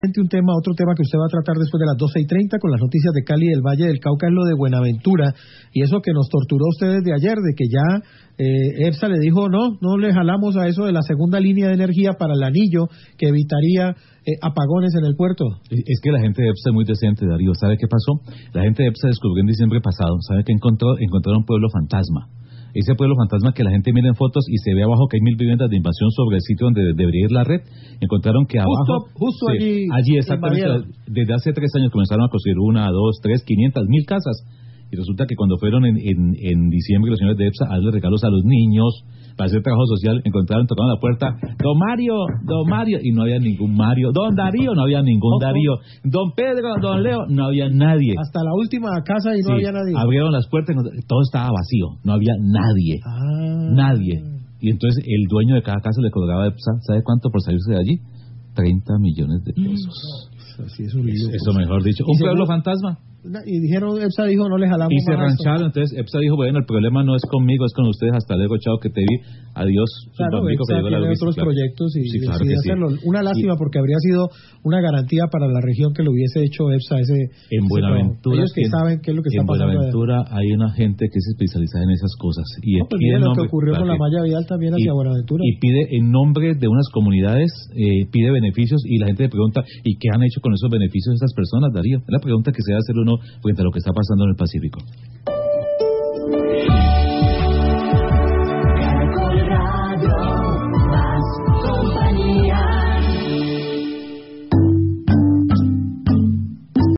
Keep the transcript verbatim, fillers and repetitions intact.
Un tema, otro tema que usted va a tratar después de las doce y treinta con las noticias de Cali y del Valle del Cauca es lo de Buenaventura y eso que nos torturó usted desde ayer, de que ya eh, EPSA le dijo no, no le jalamos a eso de la segunda línea de energía para el anillo que evitaría eh, apagones en el puerto. Es que la gente de EPSA es muy decente, Darío. ¿Sabe qué pasó? La gente de EPSA descubrió en diciembre pasado, ¿sabe qué encontró? Encontraron un pueblo fantasma. Ese pueblo fantasma que la gente mira en fotos y se ve abajo que hay mil viviendas de invasión sobre el sitio donde debería ir la red. Encontraron que abajo... Justo, justo sí, allí... Allí exactamente, desde hace tres años comenzaron a construir una, dos, tres, quinientas, mil casas. Y resulta que cuando fueron en, en, en diciembre los señores de EPSA a darle regalos a los niños para hacer trabajo social, encontraron, tocaron la puerta, don Mario, don Mario, y no había ningún Mario, don Darío, no había ningún Ojo. Darío, don Pedro, don Leo, no había nadie. Hasta la última casa y no sí, había nadie. Abrieron las puertas, todo estaba vacío, no había nadie, ah. nadie. Y entonces el dueño de cada casa le colgaba EPSA, ¿sabe cuánto por salirse de allí? treinta millones de pesos. Mm. Así es un lío, eso, eso mejor dicho. Un pueblo fantasma. Y dijeron, EPSA dijo, no les jalamos y se más rancharon, entonces EPSA dijo, bueno, el problema no es conmigo, es con ustedes, hasta luego, chao, que te vi, adiós. Claro, EPSA tiene otros claro. proyectos y sí, claro decide hacerlo. Sí. Una lástima, sí. Porque habría sido una garantía para la región que lo hubiese hecho EPSA ese. En Buenaventura, ellos que en, saben qué es lo que está en pasando. En Buenaventura allá. Hay una gente que es especializada en esas cosas. Y no, pues mire lo nombre, que ocurrió con la malla vial también hacia y, Buenaventura. Y pide en nombre de unas comunidades, eh, pide beneficios y la gente le pregunta, ¿y qué han hecho con esos beneficios estas personas, Darío? Es la pregunta que se debe hacer uno frente a lo que está pasando en el Pacífico.